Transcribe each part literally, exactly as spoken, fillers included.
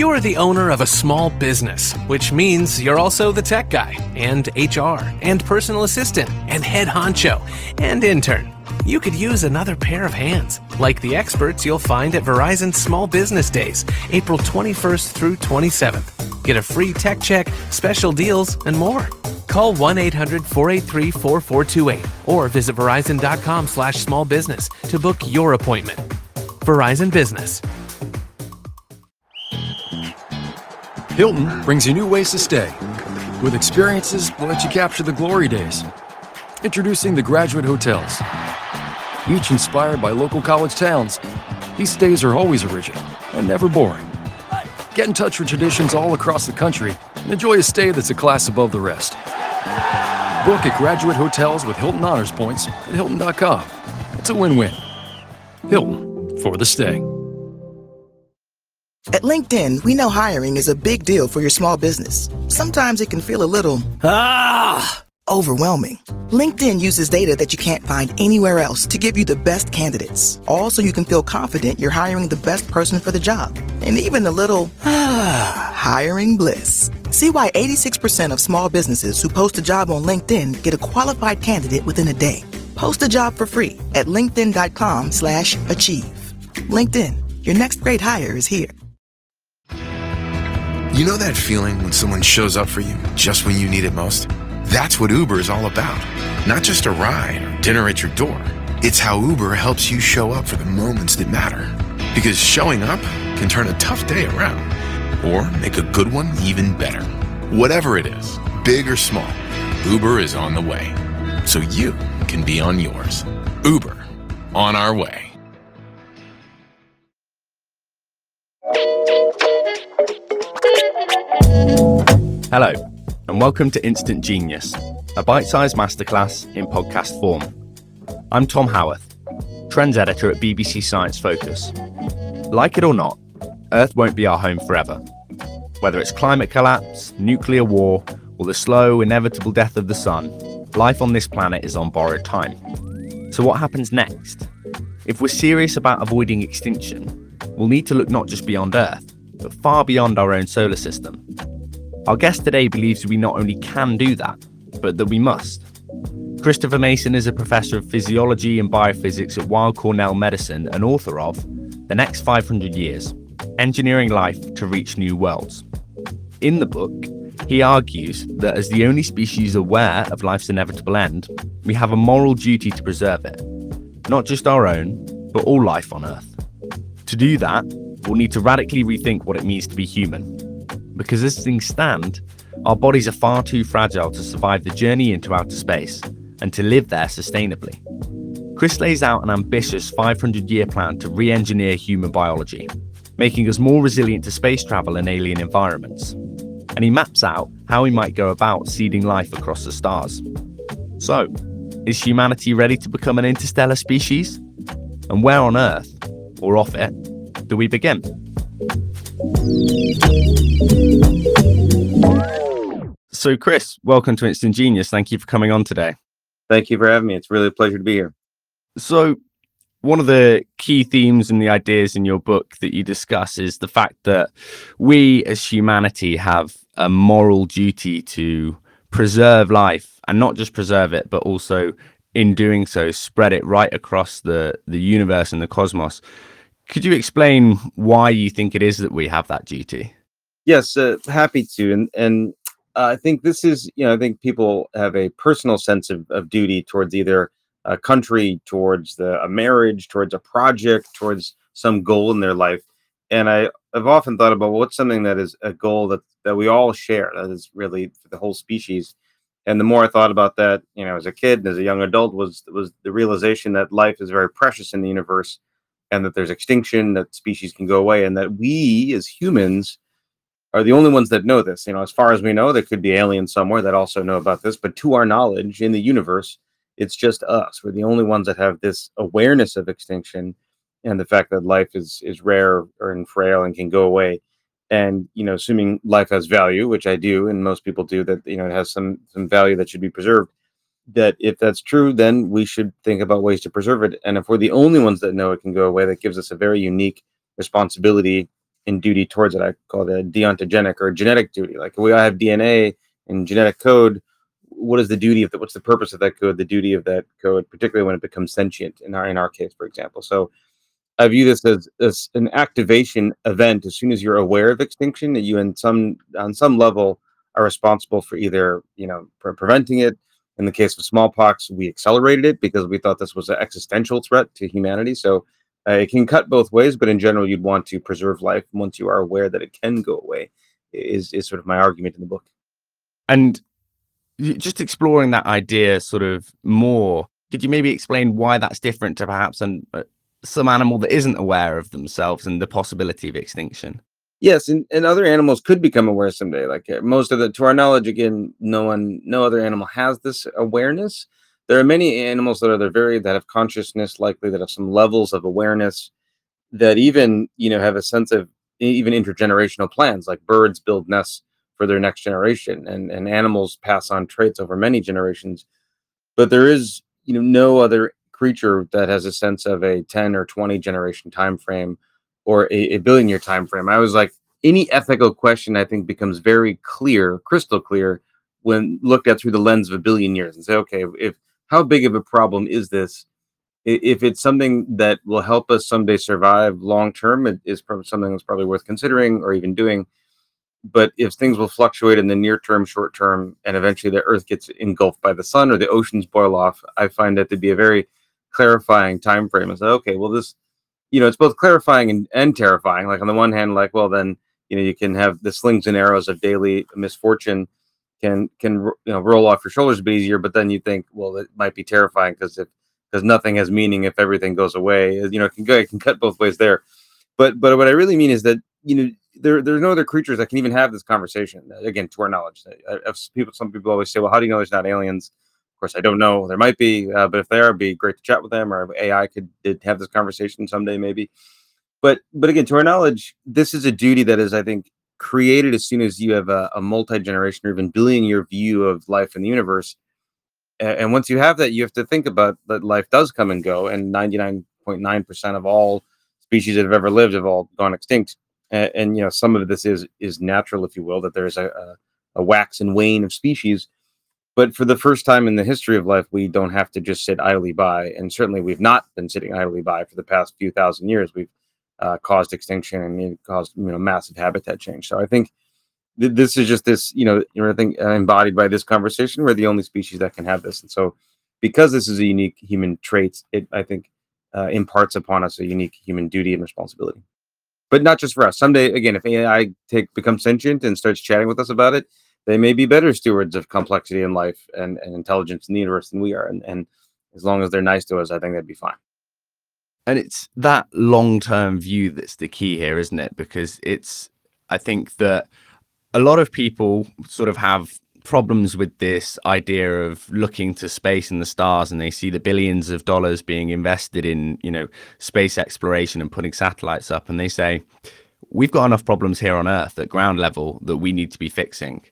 You're the owner of a small business, which means you're also the tech guy, and H R, and personal assistant, and head honcho, and intern. You could use another pair of hands, like the experts you'll find at Verizon Small Business Days, April twenty-first through twenty-seventh. Get a free tech check, special deals, and more. Call one eight hundred four eight three four four two eight or visit verizon.com slash small business to book your appointment. Verizon Business. Hilton brings you new ways to stay, with experiences that let you capture the glory days. Introducing the Graduate Hotels. Each inspired by local college towns, these stays are always original and never boring. Get in touch with traditions all across the country and enjoy a stay that's a class above the rest. Book at Graduate Hotels with Hilton Honors Points at Hilton dot com. It's a win-win. Hilton, for the stay. At LinkedIn, we know hiring is a big deal for your small business. Sometimes it can feel a little, ah, overwhelming. LinkedIn uses data that you can't find anywhere else to give you the best candidates, all so you can feel confident you're hiring the best person for the job. And even a little, ah, hiring bliss. See why eighty-six percent of small businesses who post a job on LinkedIn get a qualified candidate within a day. Post a job for free at linkedin.com slash achieve. LinkedIn, your next great hire is here. You know that feeling when someone shows up for you just when you need it most? That's what Uber is all about. Not just a ride or dinner at your door. It's how Uber helps you show up for the moments that matter. Because showing up can turn a tough day around or make a good one even better. Whatever it is, big or small, Uber is on the way. So you can be on yours. Uber, on our way. Hello, and welcome to Instant Genius, a bite-sized masterclass in podcast form. I'm Tom Howarth, Trends Editor at B B C Science Focus. Like it or not, Earth won't be our home forever. Whether it's climate collapse, nuclear war, or the slow, inevitable death of the sun, life on this planet is on borrowed time. So what happens next? If we're serious about avoiding extinction, we'll need to look not just beyond Earth, but far beyond our own solar system. Our guest today believes we not only can do that, but that we must. Christopher Mason is a professor of physiology and biophysics at Weill Cornell Medicine and author of The Next five hundred Years, Engineering Life to Reach New Worlds. In the book, he argues that as the only species aware of life's inevitable end, we have a moral duty to preserve it. Not just our own, but all life on Earth. To do that, we'll need to radically rethink what it means to be human. Because as things stand, our bodies are far too fragile to survive the journey into outer space and to live there sustainably. Chris lays out an ambitious five hundred year plan to re-engineer human biology, making us more resilient to space travel and alien environments. And he maps out how we might go about seeding life across the stars. So, is humanity ready to become an interstellar species? And where on Earth, or off it, do we begin? So Chris, welcome to Instant Genius. Thank you for coming on today. Thank you for having me. It's really a pleasure to be here. So one of the key themes and the ideas in your book that you discuss is the fact that we as humanity have a moral duty to preserve life, and not just preserve it, but also in doing so, spread it right across the, the universe and the cosmos. Could you explain why you think it is that we have that duty? Yes, uh, happy to. And and uh, I think this is, you know, I think people have a personal sense of, of duty towards either a country, towards the, a marriage, towards a project, towards some goal in their life. And I have often thought about, well, what's something that is a goal that, that we all share, that is really for the whole species. And the more I thought about that, you know, as a kid and as a young adult, was was the realization that life is very precious in the universe, and that there's extinction, that species can go away, and that we as humans are the only ones that know this. You know, as far as we know, there could be aliens somewhere that also know about this, but to our knowledge in the universe, it's just us. We're the only ones that have this awareness of extinction and the fact that life is is rare or and frail and can go away. And, you know, assuming life has value, which I do, and most people do, that, you know, it has some some value that should be preserved, that if that's true, then we should think about ways to preserve it. And if we're the only ones that know it can go away, that gives us a very unique responsibility in duty towards it. I call it a deontogenic or genetic duty. Like we all have D N A and genetic code. What is the duty of that? What's the purpose of that code? The duty of that code, particularly when it becomes sentient in our in our case, for example. So I view this as, as an activation event. As soon as you're aware of extinction, that you in some on some level are responsible for either, you know, for preventing it. In the case of smallpox, we accelerated it because we thought this was an existential threat to humanity. So uh, it can cut both ways, but in general, you'd want to preserve life once you are aware that it can go away. Is is sort of my argument in the book. And just exploring that idea sort of more, could you maybe explain why that's different to perhaps an, uh, some animal that isn't aware of themselves and the possibility of extinction? Yes, and, and other animals could become aware someday. Like uh, most of the, to our knowledge, again, no one, no other animal has this awareness. There are many animals that are they're very that have consciousness, likely that have some levels of awareness that even you know have a sense of even intergenerational plans. Like birds build nests for their next generation, and and animals pass on traits over many generations. But there is you know no other creature that has a sense of a ten or twenty generation time frame or a, a billion year time frame. I was like, any ethical question I think becomes very clear, crystal clear, when looked at through the lens of a billion years and say, okay, if how big of a problem is this? I- If it's something that will help us someday survive long term, it is probably something that's probably worth considering or even doing. But if things will fluctuate in the near term, short term, and eventually the Earth gets engulfed by the sun or the oceans boil off, I find that to be a very clarifying time frame. And say, okay, well, this you know, it's both clarifying and, and terrifying. Like on the one hand, like, well, then, you know, you can have the slings and arrows of daily misfortune can, can, you know, roll off your shoulders a bit easier. But then you think, well, it might be terrifying because if, because nothing has meaning if everything goes away, you know, it can go, it can cut both ways there. But, but what I really mean is that, you know, there, there's no other creatures that can even have this conversation. Again, to our knowledge, I, I've, people, some people always say, well, how do you know there's not aliens? Of course, I don't know. There might be, uh, but if there are, it'd be great to chat with them, or A I could did have this conversation someday, maybe. But but again, to our knowledge, this is a duty that is, I think, created as soon as you have a, a multi-generation or even billion-year view of life in the universe. A- And once you have that, you have to think about that life does come and go, and ninety-nine point nine percent of all species that have ever lived have all gone extinct. And, and you know, some of this is is natural, if you will, that there's a, a, a wax and wane of species. But for the first time in the history of life, we don't have to just sit idly by. And certainly we've not been sitting idly by for the past few thousand years. We've uh, caused extinction and you know, caused you know massive habitat change. So I think th- this is just this, you know, I think uh, embodied by this conversation. We're the only species that can have this. And so because this is a unique human trait, it, I think, uh, imparts upon us a unique human duty and responsibility. But not just for us. Someday, again, if A I take becomes sentient and starts chatting with us about it, they may be better stewards of complexity in life and, and intelligence in the universe than we are. And, and as long as they're nice to us, I think that'd be fine. And it's that long-term view that's the key here, isn't it? Because it's, I think that a lot of people sort of have problems with this idea of looking to space and the stars, and they see the billions of dollars being invested in, you know, space exploration and putting satellites up, and they say, we've got enough problems here on Earth at ground level that we need to be fixing.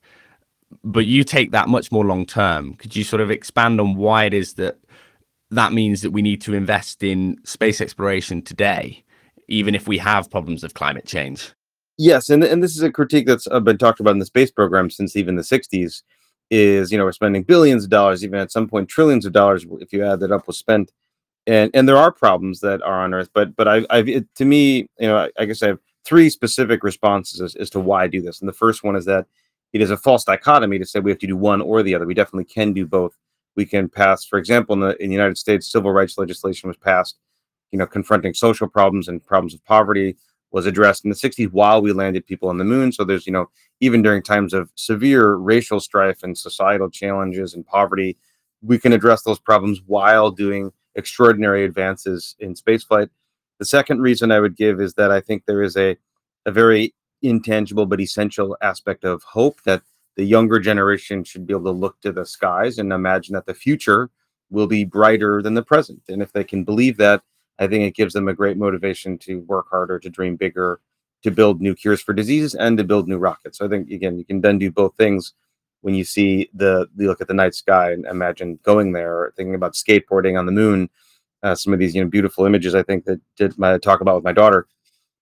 But you take that much more long term. Could you sort of expand on why it is that that means that we need to invest in space exploration today, even if we have problems of climate change? Yes, and and this is a critique that's uh, been talked about in the space program since even the sixties. Is you know we're spending billions of dollars, even at some point trillions of dollars, if you add that up, was spent, and and there are problems that are on Earth. But but I I've it, to me, you know, I, I guess I have three specific responses as, as to why I do this. And the first one is that it is a false dichotomy to say we have to do one or the other. We definitely can do both. We can pass, for example, in the in the United States, civil rights legislation was passed, you know, confronting social problems and problems of poverty was addressed in the sixties while we landed people on the moon. So there's, you know, even during times of severe racial strife and societal challenges and poverty, we can address those problems while doing extraordinary advances in spaceflight. The second reason I would give is that I think there is a, a very intangible but essential aspect of hope that the younger generation should be able to look to the skies and imagine that the future will be brighter than the present. And if they can believe that, I think it gives them a great motivation to work harder, to dream bigger, to build new cures for diseases, and to build new rockets. So I think, again, you can then do both things when you see the, you look at the night sky and imagine going there, or thinking about skateboarding on the moon. Uh, some of these, you know, beautiful images I think that did my talk about with my daughter.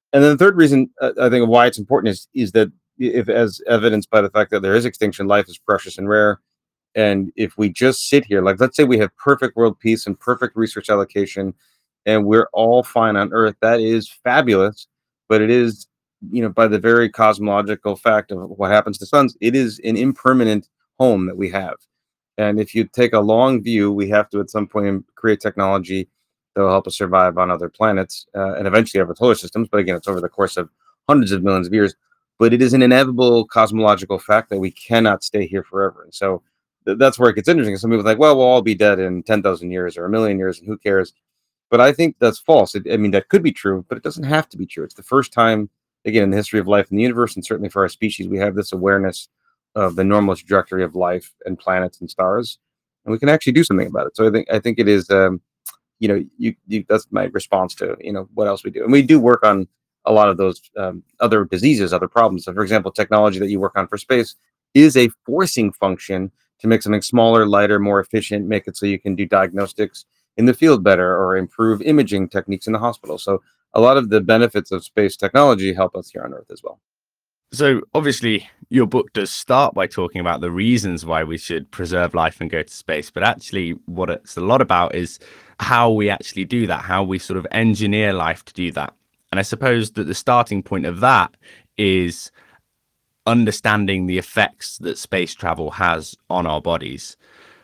And then the third reason uh, I think of why it's important is is that if, as evidenced by the fact that there is extinction, life is precious and rare. And if we just sit here, like let's say we have perfect world peace and perfect research allocation, and we're all fine on Earth, that is fabulous. But it is, you know, by the very cosmological fact of what happens to suns, it is an impermanent home that we have. And if you take a long view, we have to at some point create technology that will help us survive on other planets uh, and eventually other solar systems. But again, it's over the course of hundreds of millions of years. But it is an inevitable cosmological fact that we cannot stay here forever. And so th- that's where it gets interesting. Some people are like, well, we'll all be dead in ten thousand years or a million years, and who cares? But I think that's false. It, I mean, that could be true, but it doesn't have to be true. It's the first time, again, in the history of life in the universe, and certainly for our species, we have this awareness of the normal trajectory of life and planets and stars, and we can actually do something about it. So I think I think it is, um, you know, you, you that's my response to, you know, what else we do, and we do work on a lot of those um, other diseases, other problems. So, for example, technology that you work on for space is a forcing function to make something smaller, lighter, more efficient, make it so you can do diagnostics in the field better or improve imaging techniques in the hospital. So a lot of the benefits of space technology help us here on Earth as well. So obviously your book does start by talking about the reasons why we should preserve life and go to space, but actually what it's a lot about is how we actually do that, how we sort of engineer life to do that. And I suppose that the starting point of that is understanding the effects that space travel has on our bodies.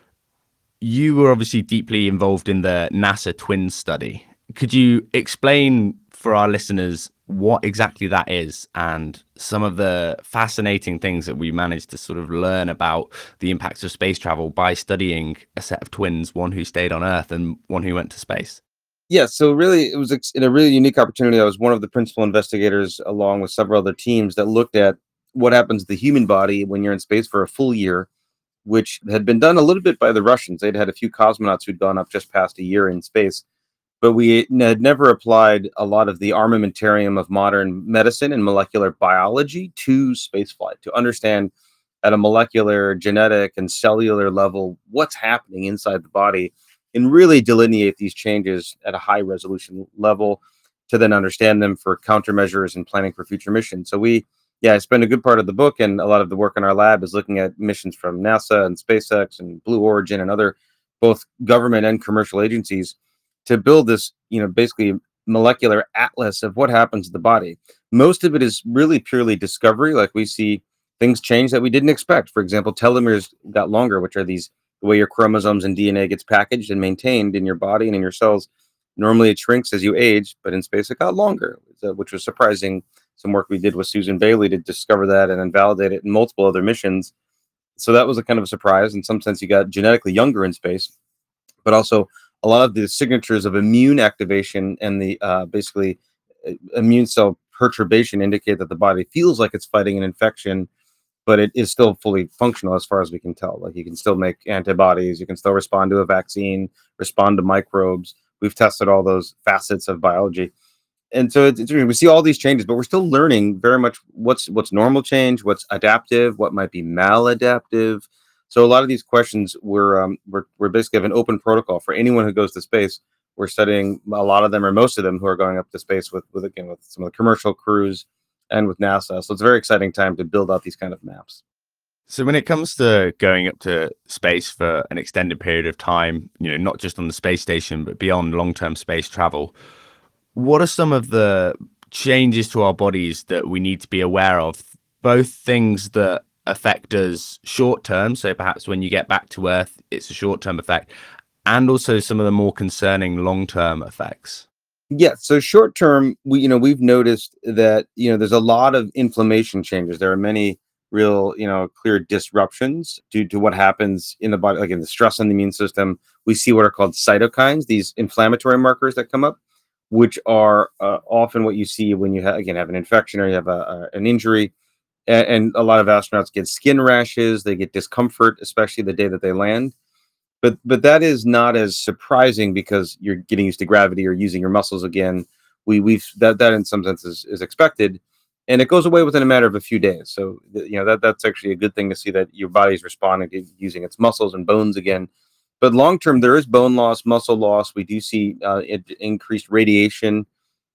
You were obviously deeply involved in the NASA twins study. Could you explain for our listeners what exactly that is and some of the fascinating things that we managed to sort of learn about the impacts of space travel by studying a set of twins, one who stayed on Earth and one who went to space? Yeah, so really, it was ex- in a really unique opportunity. I was one of the principal investigators, along with several other teams, that looked at what happens to the human body when you're in space for a full year, which had been done a little bit by the Russians. They'd had a few cosmonauts who'd gone up just past a year in space, but we had never applied a lot of the armamentarium of modern medicine and molecular biology to spaceflight to understand at a molecular, genetic, and cellular level what's happening inside the body and really delineate these changes at a high resolution level to then understand them for countermeasures and planning for future missions. So we, yeah, I spend a good part of the book, and a lot of the work in our lab is looking at missions from NASA and SpaceX and Blue Origin and other both government and commercial agencies to build this, you know, basically molecular atlas of what happens to the body. Most of it is really purely discovery. Like we see things change that we didn't expect. For example, telomeres got longer, which are these the way your chromosomes and D N A gets packaged and maintained in your body and in your cells. Normally it shrinks as you age, but in space it got longer, which was surprising. Some work we did with Susan Bailey to discover that and then validate it in multiple other missions. So that was a kind of a surprise. In some sense, you got genetically younger in space, but also a lot of the signatures of immune activation and the uh, basically uh, immune cell perturbation indicate that the body feels like it's fighting an infection, but it is still fully functional as far as we can tell. Like you can still make antibodies, you can still respond to a vaccine, respond to microbes. We've tested all those facets of biology. And so it's, it's we see all these changes, but we're still learning very much what's what's normal change, what's adaptive, what might be maladaptive. So a lot of these questions we're um, we're we're basically have an open protocol for anyone who goes to space. We're studying a lot of them or most of them who are going up to space with with again with some of the commercial crews and with NASA. So it's a very exciting time to build out these kind of maps. So when it comes to going up to space for an extended period of time, you know, not just on the space station, but beyond long-term space travel, what are some of the changes to our bodies that we need to be aware of? Both things that affect us short term, so perhaps when you get back to Earth, it's a short-term effect, and also some of the more concerning long-term effects. Yeah, so short term, we you know we've noticed that you know there's a lot of inflammation changes. There are many real you know clear disruptions due to what happens in the body, like in the stress on the immune system. We see what are called cytokines, these inflammatory markers that come up, which are uh, often what you see when you ha- again have an infection or you have a, a, an injury. And, and a lot of astronauts get skin rashes, they get discomfort, especially the day that they land. But but that is not as surprising because you're getting used to gravity or using your muscles again. We we've that that in some sense is, is expected, and it goes away within a matter of a few days. So you know that that's actually a good thing to see that your body's responding to using its muscles and bones again. But long term, there is bone loss, muscle loss. We do see uh, it, increased radiation.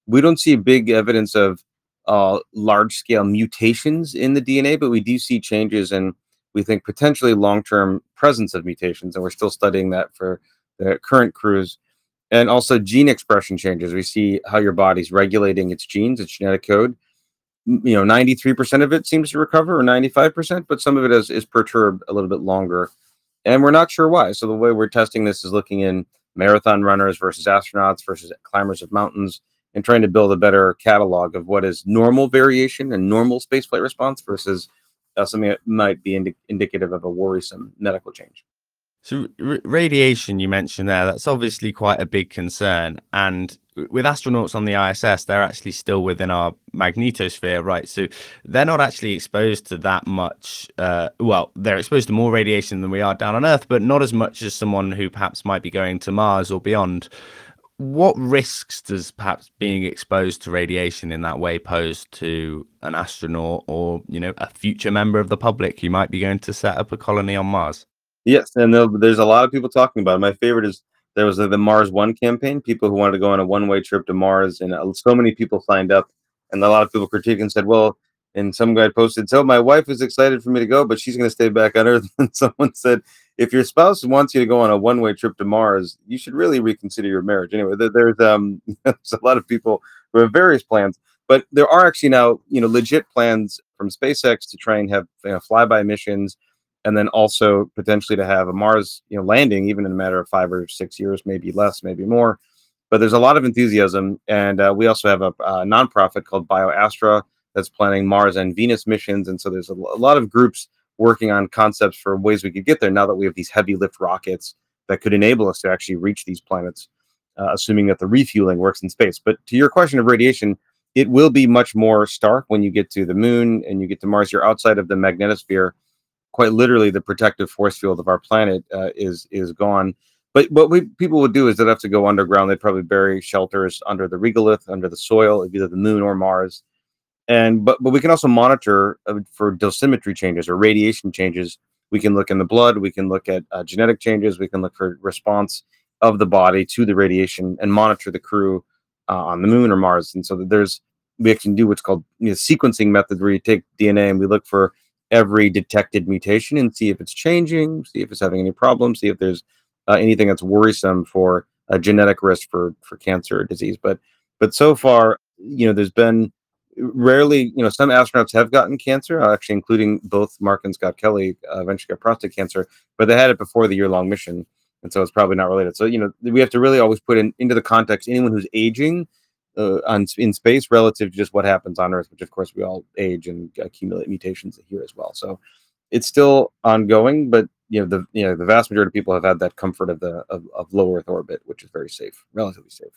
we don't see big evidence of uh, large-scale mutations in the D N A, but we do see changes in, we think, potentially long-term presence of mutations, and we're still studying that for the current crews. And also gene expression changes. We see how your body's regulating its genes, its genetic code. You know, ninety-three percent of it seems to recover, or ninety-five percent, but some of it is, is perturbed a little bit longer. And we're not sure why. So the way we're testing this is looking in marathon runners versus astronauts versus climbers of mountains, and trying to build a better catalog of what is normal variation and normal spaceflight response versus uh, something that might be indi- indicative of a worrisome medical change. So r- radiation you mentioned there, that's obviously quite a big concern. And with astronauts on the I S S, they're actually still within our magnetosphere, right? So they're not actually exposed to that much. Uh, well, they're exposed to more radiation than we are down on Earth, but not as much as someone who perhaps might be going to Mars or beyond. What risks does perhaps being exposed to radiation in that way pose to an astronaut or, you know, a future member of the public who might be going to set up a colony on Mars? Yes, and there- there's a lot of people talking about it. My favorite is there was the, the Mars One campaign, people who wanted to go on a one-way trip to Mars, and uh, so many people signed up, and a lot of people critiqued and said, well, and some guy posted, so my wife is excited for me to go, but she's going to stay back on Earth. And someone said, if your spouse wants you to go on a one-way trip to Mars, you should really reconsider your marriage. Anyway, there, there's um there's a lot of people who have various plans, but there are actually now, you know, legit plans from SpaceX to try and have, you know, flyby missions, and then also potentially to have a Mars, you know, landing, even in a matter of five or six years, maybe less, maybe more. But there's a lot of enthusiasm, and uh, we also have a, a nonprofit called BioAstra that's planning Mars and Venus missions, and so there's a, a lot of groups working on concepts for ways we could get there now that we have these heavy lift rockets that could enable us to actually reach these planets, uh, assuming that the refueling works in space. But to your question of radiation, it will be much more stark when you get to the moon and you get to Mars. You're outside of the magnetosphere. Quite literally, the protective force field of our planet uh, is is gone. But what we people would do is they'd have to go underground. They'd probably bury shelters under the regolith, under the soil of either the moon or Mars. And but but we can also monitor uh, for dosimetry changes or radiation changes. We can look in the blood. We can look at uh, genetic changes. We can look for response of the body to the radiation and monitor the crew uh, on the moon or Mars. And so that there's we can do what's called, you know, sequencing method, where you take D N A and we look for every detected mutation and see if it's changing, see if it's having any problems, see if there's uh, anything that's worrisome for a genetic risk for for cancer or disease. But but so far, you know, there's been rarely, you know, some astronauts have gotten cancer, uh, actually, including both Mark and Scott Kelly uh, eventually got prostate cancer, but they had it before the year-long mission, and so it's probably not related. So, you know, we have to really always put in into the context anyone who's aging uh, on in space relative to just what happens on Earth, which of course we all age and accumulate mutations here as well. So it's still ongoing, but you know, the you know the vast majority of people have had that comfort of the of, of low Earth orbit, which is very safe, relatively safe.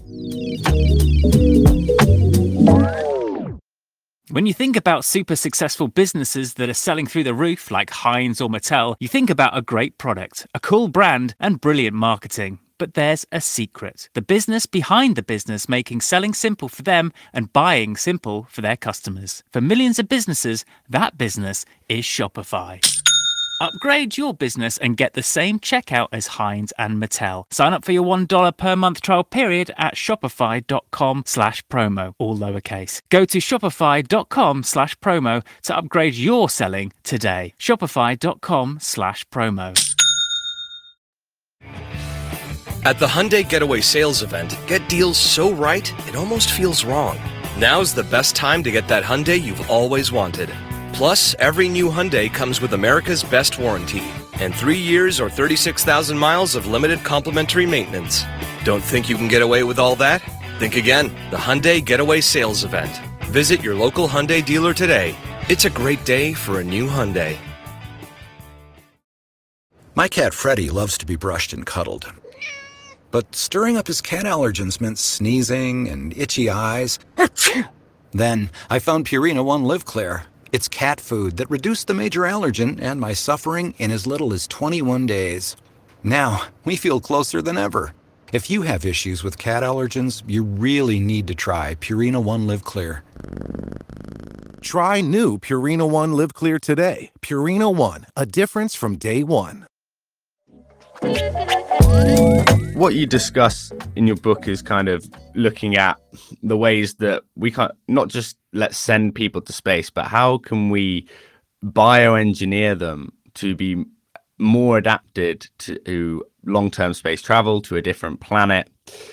When you think about super successful businesses that are selling through the roof, like Heinz or Mattel, you think about a great product, a cool brand, and brilliant marketing. But there's a secret. The business behind the business, making selling simple for them and buying simple for their customers. For millions of businesses, that business is Shopify. Upgrade your business and get the same checkout as Heinz and Mattel. Sign up for your one dollar per month trial period at shopify.com slash promo, all lowercase. Go to shopify.com slash promo to upgrade your selling today. Shopify.com slash promo. At the Hyundai Getaway Sales Event, get deals so right, it almost feels wrong. Now's the best time to get that Hyundai you've always wanted. Plus, every new Hyundai comes with America's Best Warranty and three years or thirty-six thousand miles of limited complimentary maintenance. Don't think you can get away with all that? Think again. The Hyundai Getaway Sales Event. Visit your local Hyundai dealer today. It's a great day for a new Hyundai. My cat Freddie loves to be brushed and cuddled. But stirring up his cat allergens meant sneezing and itchy eyes. Then I found Purina One Live Clear. It's cat food that reduced the major allergen and my suffering in as little as twenty-one days. Now, we feel closer than ever. If you have issues with cat allergens, you really need to try Purina One Live Clear. Try new Purina One Live Clear today. Purina One, a difference from day one. what you discuss in your book is kind of looking at the ways that we can't not just let's send people to space, but how can we bioengineer them to be more adapted to long-term space travel, to a different planet.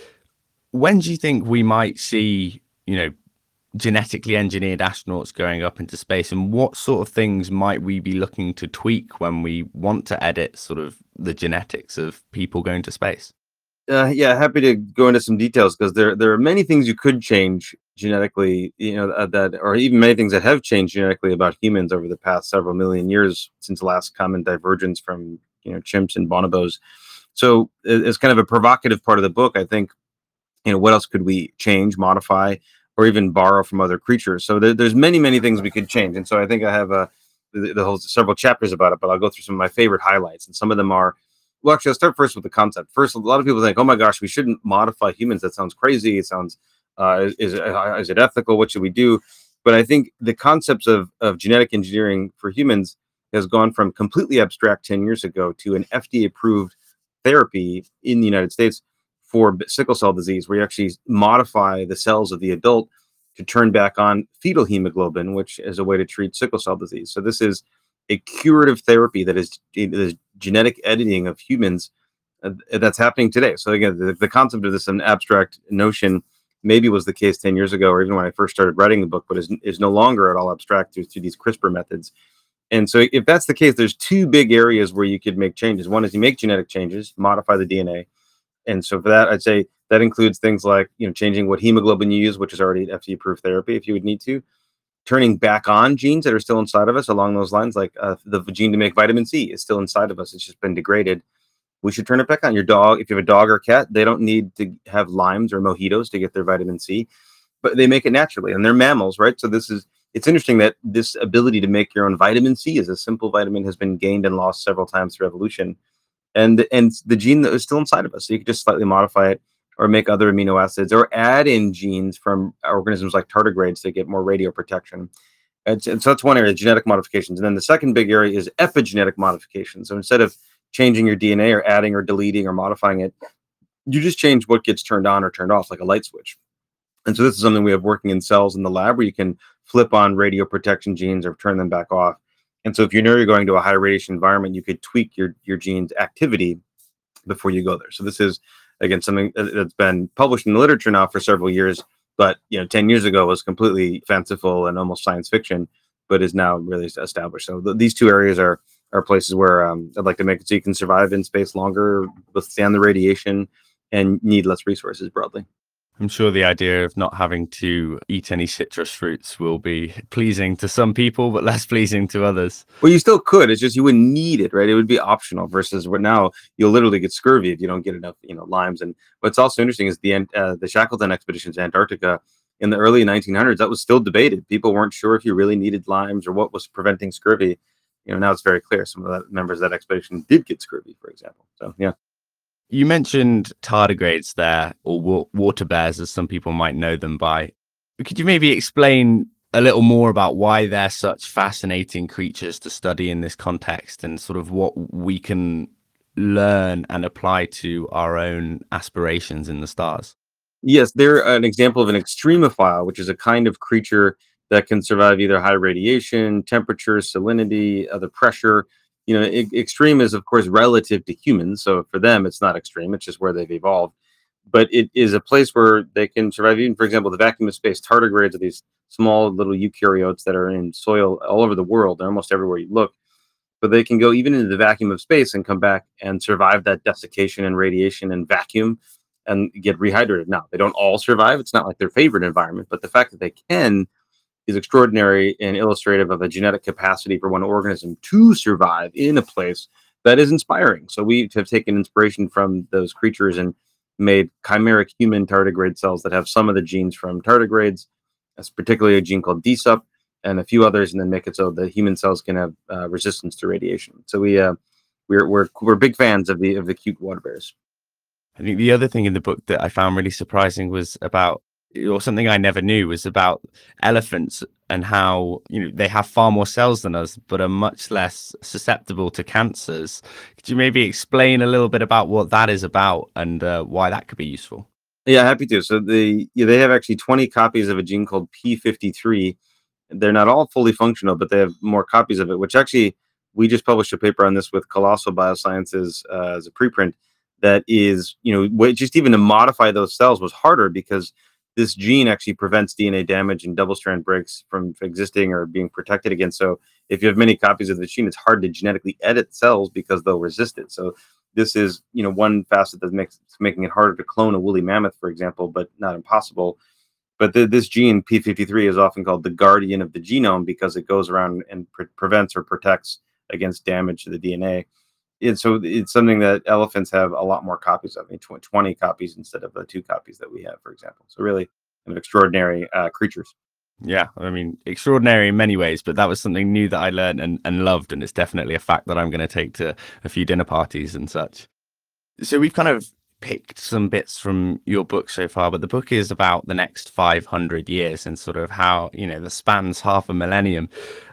When do you think we might see, you know, genetically engineered astronauts going up into space, and what sort of things might we be looking to tweak when we want to edit sort of the genetics of people going to space? Uh, yeah, happy to go into some details, because there there are many things you could change genetically, you know, uh, that, or even many things that have changed genetically about humans over the past several million years since the last common divergence from, you know, chimps and bonobos. So it- it's kind of a provocative part of the book. I think, you know, what else could we change, modify, or even borrow from other creatures? So there, there's many, many things we could change. And so I think I have a the, the whole several chapters about it, but I'll go through some of my favorite highlights. And some of them are, well, actually, I'll start first with the concept. First, a lot of people think, oh my gosh, we shouldn't modify humans. That sounds crazy. It sounds, uh, is, uh, is it ethical? What should we do? But I think the concepts of, of genetic engineering for humans has gone from completely abstract ten years ago to an F D A-approved therapy in the United States for b- sickle cell disease, where you actually modify the cells of the adult to turn back on fetal hemoglobin, which is a way to treat sickle cell disease. So this is a curative therapy that is, is genetic editing of humans uh, that's happening today. So again, the, the concept of this, an abstract notion, maybe was the case ten years ago, or even when I first started writing the book, but is, is no longer at all abstract through, through these CRISPR methods. And so if that's the case, there's two big areas where you could make changes. One is you make genetic changes, modify the D N A. And so for that, I'd say that includes things like, you know, changing what hemoglobin you use, which is already F D A-approved therapy if you would need to, turning back on genes that are still inside of us along those lines, like uh, the gene to make vitamin C is still inside of us. It's just been degraded. We should turn it back on. Your dog, if you have a dog or cat, they don't need to have limes or mojitos to get their vitamin C, but they make it naturally, and they're mammals, right? So this is, it's interesting that this ability to make your own vitamin C as a simple vitamin has been gained and lost several times through evolution. And, and the gene that is still inside of us, so you could just slightly modify it or make other amino acids or add in genes from organisms like tardigrades to get more radio protection. And, and so that's one area, genetic modifications. And then the second big area is epigenetic modification. So instead of changing your D N A or adding or deleting or modifying it, you just change what gets turned on or turned off, like a light switch. And so this is something we have working in cells in the lab, where you can flip on radio protection genes or turn them back off. And so if you know you're going to a high radiation environment, you could tweak your, your gene's activity before you go there. So this is, again, something that's been published in the literature now for several years, but, you know, ten years ago was completely fanciful and almost science fiction, but is now really established. So th- these two areas are are places where um, I'd like to make it so you can survive in space longer, withstand the radiation, and need less resources broadly. I'm sure the idea of not having to eat any citrus fruits will be pleasing to some people, but less pleasing to others. Well, you still could. It's just you wouldn't need it, right? It would be optional. Versus what now you'll literally get scurvy if you don't get enough, you know, limes. And what's also interesting is the uh, the Shackleton expeditions to Antarctica in the early nineteen hundreds. That was still debated. People weren't sure if you really needed limes or what was preventing scurvy. You know, now it's very clear. Some of the members of that expedition did get scurvy, for example. So yeah. You mentioned tardigrades there, or wa- water bears, as some people might know them by. Could you maybe explain a little more about why they're such fascinating creatures to study in this context, and sort of what we can learn and apply to our own aspirations in the stars? Yes, they're an example of an extremophile, which is a kind of creature that can survive either high radiation, temperature, salinity, other pressure. You know, e- extreme is, of course, relative to humans. So for them, it's not extreme. It's just where they've evolved. But it is a place where they can survive. Even, for example, the vacuum of space tardigrades are these small little eukaryotes that are in soil all over the world. They're almost everywhere you look. But they can go even into the vacuum of space and come back and survive that desiccation and radiation and vacuum and get rehydrated. Now, they don't all survive. It's not like their favorite environment. But the fact that they can is extraordinary and illustrative of a genetic capacity for one organism to survive in a place that is inspiring. So we have taken inspiration from those creatures and made chimeric human tardigrade cells that have some of the genes from tardigrades. That's particularly a gene called D S U P and a few others, and then make it so that human cells can have uh, resistance to radiation. So we uh, we're we're we're big fans of the of the cute water bears. I think the other thing in the book that I found really surprising was about, or something I never knew, was about elephants and how, you know, they have far more cells than us, but are much less susceptible to cancers. Could you maybe explain a little bit about what that is about and uh, why that could be useful? Yeah, happy to. So the yeah, they have actually twenty copies of a gene called P fifty-three. They're not all fully functional, but they have more copies of it, which actually we just published a paper on this with Colossal Biosciences uh, as a preprint. That is, you know, wa- just even to modify those cells was harder because this gene actually prevents D N A damage and double strand breaks from existing or being protected against. So if you have many copies of the gene, it's hard to genetically edit cells because they'll resist it. So this is, you know, one facet that makes making it harder to clone a woolly mammoth, for example, but not impossible. But the, this gene P fifty-three is often called the guardian of the genome because it goes around and pre- prevents or protects against damage to the D N A. And so it's something that elephants have a lot more copies of, I mean, tw- twenty copies instead of the two copies that we have, for example. So really kind of extraordinary uh, creatures. Yeah, I mean, extraordinary in many ways, but that was something new that I learned and, and loved. And it's definitely a fact that I'm going to take to a few dinner parties and such. So we've kind of picked some bits from your book so far, but the book is about the next five hundred years and sort of how, you know, the spans half a millennium.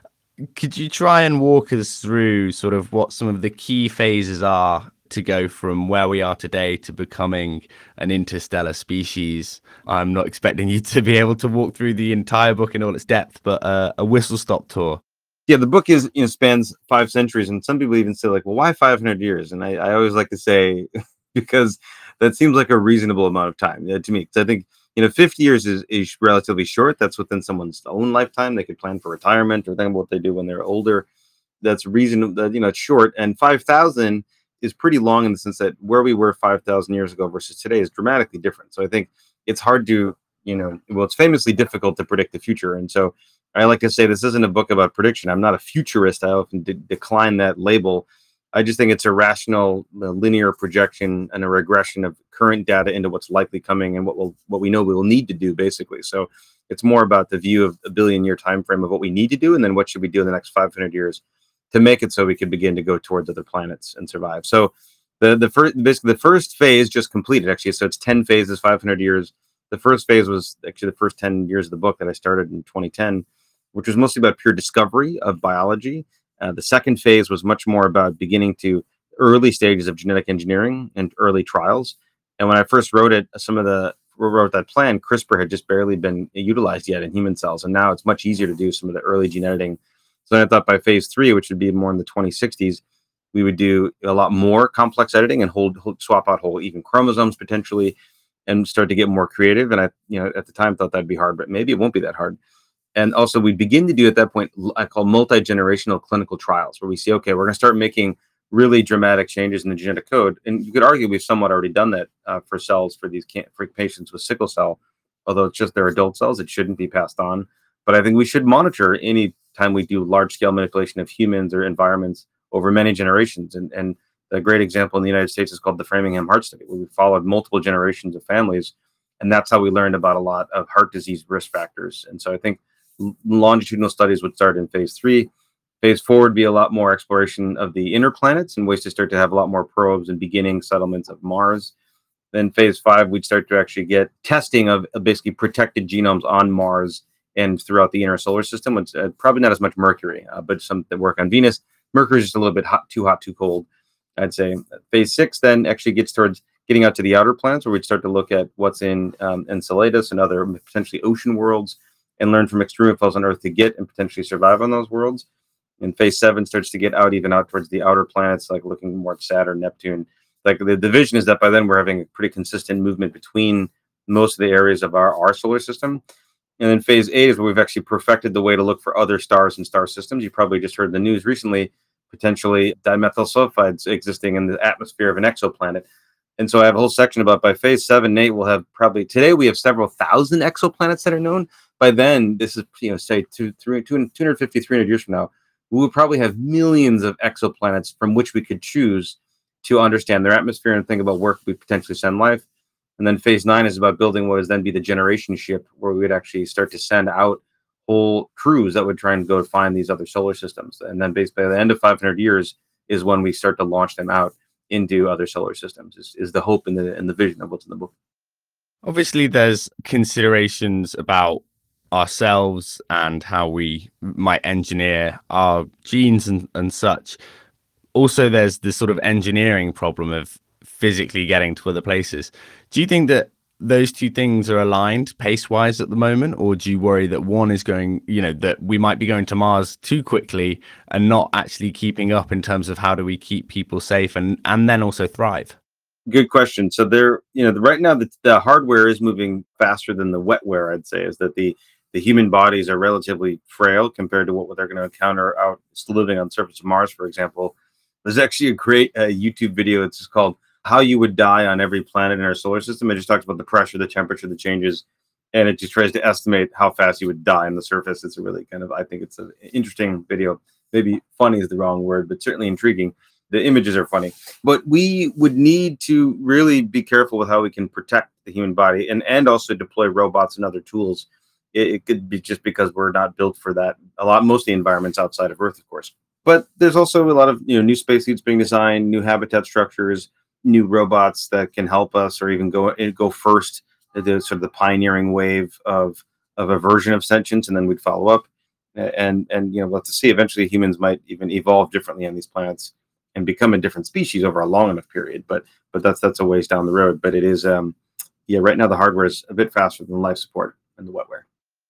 Could you try and walk us through sort of what some of the key phases are to go from where we are today to becoming an interstellar species? I'm not expecting you to be able to walk through the entire book in all its depth, but uh, a whistle-stop tour. Yeah, the book is, you know, spans five centuries, and some people even say like, well, why five hundred years? And I, I always like to say, because that seems like a reasonable amount of time uh, to me. Because I think, you know, fifty years is, is relatively short. That's within someone's own lifetime. They could plan for retirement or think about what they do when they're older. That's reasonable, you know, it's short. And five thousand is pretty long in the sense that where we were five thousand years ago versus today is dramatically different. So I think it's hard to, you know, well, it's famously difficult to predict the future. And so I like to say this isn't a book about prediction. I'm not a futurist. I often de- decline that label. I just think it's a rational, uh, linear projection and a regression of current data into what's likely coming and what will what we know we will need to do, basically. So it's more about the view of a billion year time frame of what we need to do, and then what should we do in the next five hundred years to make it so we can begin to go towards other planets and survive. So the the first basically the first phase just completed actually. So it's ten phases, five hundred years. The first phase was actually the first ten years of the book that I started in twenty ten, which was mostly about pure discovery of biology. Uh, the second phase was much more about beginning to early stages of genetic engineering and early trials. And when I first wrote it, some of the wrote that plan, CRISPR had just barely been utilized yet in human cells, and now it's much easier to do some of the early gene editing. So then I thought by phase three, which would be more in the twenty sixties, we would do a lot more complex editing and hold, hold swap out whole even chromosomes potentially, and start to get more creative. And I, you know, at the time thought that'd be hard, but maybe it won't be that hard. And also we begin to do at that point, I call multi-generational clinical trials, where we see, okay, we're going to start making really dramatic changes in the genetic code. And you could argue we've somewhat already done that uh, for cells for these can- for patients with sickle cell, although it's just their adult cells, it shouldn't be passed on. But I think we should monitor any time we do large-scale manipulation of humans or environments over many generations. And, and a great example in the United States is called the Framingham Heart Study, where we followed multiple generations of families. And that's how we learned about a lot of heart disease risk factors. And so I think longitudinal studies would start in phase three. Phase four would be a lot more exploration of the inner planets and ways to start to have a lot more probes and beginning settlements of Mars. Then phase five, we'd start to actually get testing of uh, basically protected genomes on Mars and throughout the inner solar system. It's uh, probably not as much Mercury, uh, but some that work on Venus. Mercury is just a little bit hot, too hot, too cold, I'd say. Phase six then actually gets towards getting out to the outer planets, where we'd start to look at what's in um, Enceladus and other potentially ocean worlds, and learn from extremophiles on Earth to get and potentially survive on those worlds. And phase seven starts to get out even out towards the outer planets, like looking more at Saturn, Neptune. Like the, the vision is that by then we're having a pretty consistent movement between most of the areas of our, our solar system. And then phase eight is where we've actually perfected the way to look for other stars and star systems. You probably just heard the news recently, potentially dimethyl sulfides existing in the atmosphere of an exoplanet. And so I have a whole section about by phase seven and eight, we'll have probably, today we have several thousand exoplanets that are known. By then, this is, you know, say two, three, two, two hundred fifty, three hundred years from now, we will probably have millions of exoplanets from which we could choose to understand their atmosphere and think about where we potentially send life. And then phase nine is about building what is then be the generation ship, where we would actually start to send out whole crews that would try and go find these other solar systems. And then basically by the end of five hundred years is when we start to launch them out into other solar systems, is, is the hope and the, and the vision of what's in the book. Obviously, there's considerations about ourselves and how we might engineer our genes and, and such. Also, there's this sort of engineering problem of physically getting to other places. Do you think that those two things are aligned pace-wise at the moment, or do you worry that one is going, you know, that we might be going to Mars too quickly and not actually keeping up in terms of how do we keep people safe and and then also thrive? Good question. So there, you know, right now the, the hardware is moving faster than the wetware. I'd say is that the the human bodies are relatively frail compared to what they're going to encounter out living on the surface of Mars, for example. There's actually a great uh, YouTube video. It's just called "How You Would Die on Every Planet in Our Solar System." It just talks about the pressure, the temperature, the changes, and it just tries to estimate how fast you would die on the surface. It's a really kind of, I think it's an interesting video. Maybe funny is the wrong word, but certainly intriguing. The images are funny, but we would need to really be careful with how we can protect the human body and, and also deploy robots and other tools. It, it could be just because we're not built for that. A lot, most of the environments outside of Earth, of course. But there's also a lot of, you know, new spacesuits being designed, new habitat structures, new robots that can help us, or even go go first. The sort of the pioneering wave of of a version of sentience, and then we'd follow up. And and you know, let's see. Eventually, humans might even evolve differently on these planets and become a different species over a long enough period. But but that's that's a ways down the road. But it is, um, yeah. Right now, the hardware is a bit faster than life support and the wetware.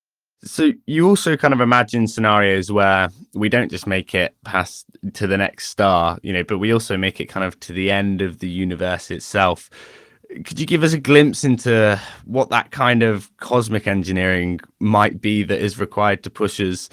So you also kind of imagine scenarios where we don't just make it past to the next star, you know, but we also make it kind of to the end of the universe itself. Could you give us a glimpse into what that kind of cosmic engineering might be that is required to push us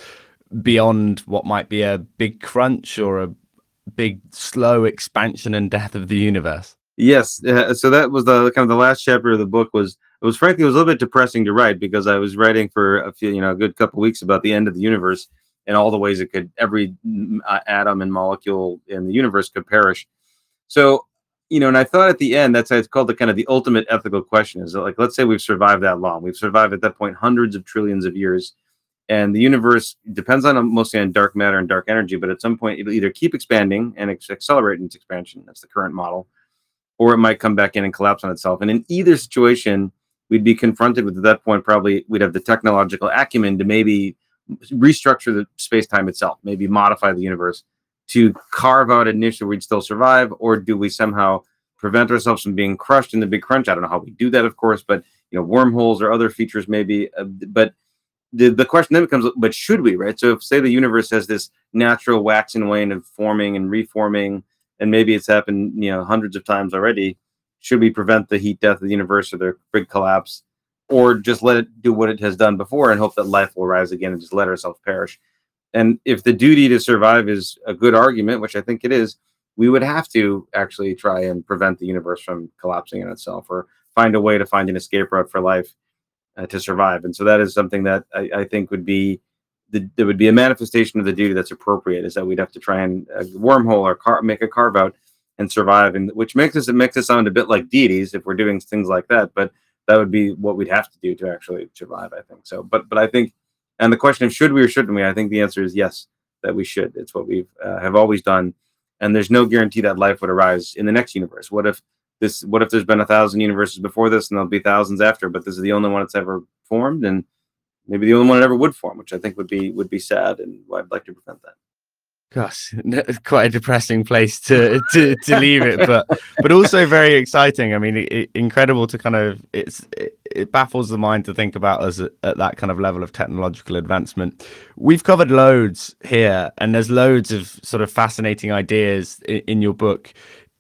beyond what might be a big crunch or a big slow expansion and death of the universe? Yes. Uh, so that was the kind of the last chapter of the book. Was it was frankly it was a little bit depressing to write because I was writing for a few, you know, a good couple of weeks about the end of the universe and all the ways it could, every uh, atom and molecule in the universe could perish. So, you know, and I thought at the end, that's how it's called the kind of the ultimate ethical question is that, like, let's say we've survived that long. We've survived at that point hundreds of trillions of years. And the universe depends on mostly on dark matter and dark energy, but at some point it'll either keep expanding and ex- accelerate in its expansion. That's the current model. Or it might come back in and collapse on itself. And in either situation, we'd be confronted with, at that point, probably we'd have the technological acumen to maybe restructure the space-time itself, maybe modify the universe to carve out a niche where we'd still survive, or do we somehow prevent ourselves from being crushed in the big crunch? I don't know how we do that, of course, but you know, wormholes or other features maybe. Uh, but the, the question then becomes, but should we, right? So if, say, the universe has this natural waxing and waning of forming and reforming, and maybe it's happened, you know, hundreds of times already. Should we prevent the heat death of the universe or the big collapse, or just let it do what it has done before and hope that life will rise again and just let ourselves perish? And if the duty to survive is a good argument, which I think it is, we would have to actually try and prevent the universe from collapsing in itself, or find a way to find an escape route for life uh, to survive. And so that is something that I, I think would be The, there would be a manifestation of the duty that's appropriate, is that we'd have to try and uh, wormhole or car- make a carve out and survive, and which makes us it makes us sound a bit like deities if we're doing things like that. But that would be what we'd have to do to actually survive, I think. So, but but I think, and the question of should we or shouldn't we? I think the answer is yes, that we should. It's what we've uh, have always done, and there's no guarantee that life would arise in the next universe. What if this? What if there's been a thousand universes before this, and there'll be thousands after, but this is the only one that's ever formed, and maybe the only one that ever would form, which I think would be would be sad, and I'd like to prevent that. Gosh, quite a depressing place to to, to leave it, but but also very exciting. I mean, it, it, incredible to kind of it's it, it baffles the mind to think about us at, at that kind of level of technological advancement. We've covered loads here, and there's loads of sort of fascinating ideas in, in your book.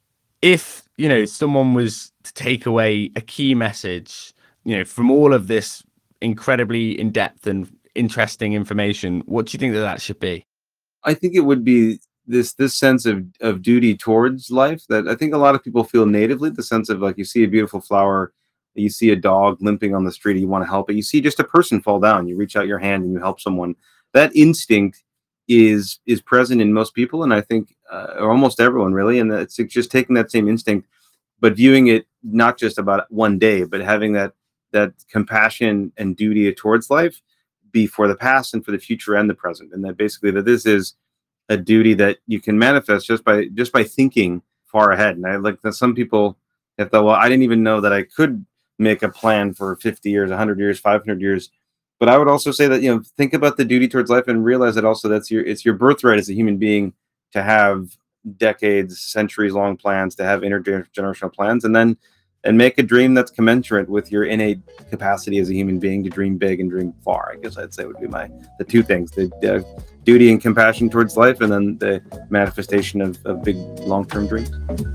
If you know someone was to take away a key message, you know, from all of this incredibly in-depth and interesting information, what do you think that that should be? I think it would be this this sense of, of duty towards life that I think a lot of people feel natively, the sense of, like, you see a beautiful flower, you see a dog limping on the street, you want to help it, you see just a person fall down, you reach out your hand and you help someone. That instinct is is present in most people, and I think uh, or almost everyone really, and it's just taking that same instinct but viewing it not just about one day, but having that that compassion and duty towards life be for the past and for the future and the present. And that basically that this is a duty that you can manifest just by just by thinking far ahead. And I like that some people have thought, well, I didn't even know that I could make a plan for fifty years, one hundred years, five hundred years. but I would also say that, you know, think about the duty towards life and realize that also that's your, it's your birthright as a human being to have decades, centuries long plans, to have intergenerational plans, and then and make a dream that's commensurate with your innate capacity as a human being to dream big and dream far. I guess I'd say would be my the two things: the uh, duty and compassion towards life, and then the manifestation of, of big long-term dreams.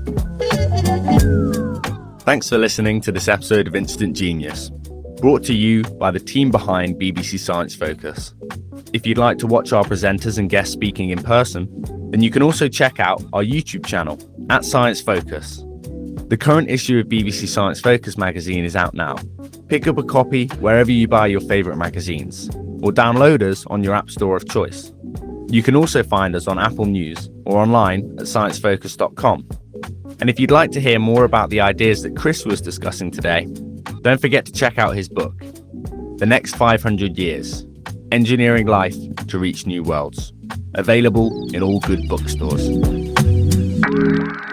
Thanks for listening to this episode of Instant Genius, brought to you by the team behind B B C Science Focus. If you'd like to watch our presenters and guests speaking in person, then you can also check out our YouTube channel at Science Focus. The current issue of B B C Science Focus magazine is out now. Pick up a copy wherever you buy your favourite magazines, or download us on your app store of choice. You can also find us on Apple News or online at science focus dot com. And if you'd like to hear more about the ideas that Chris was discussing today, don't forget to check out his book, The Next five hundred Years, Engineering Life to Reach New Worlds, available in all good bookstores.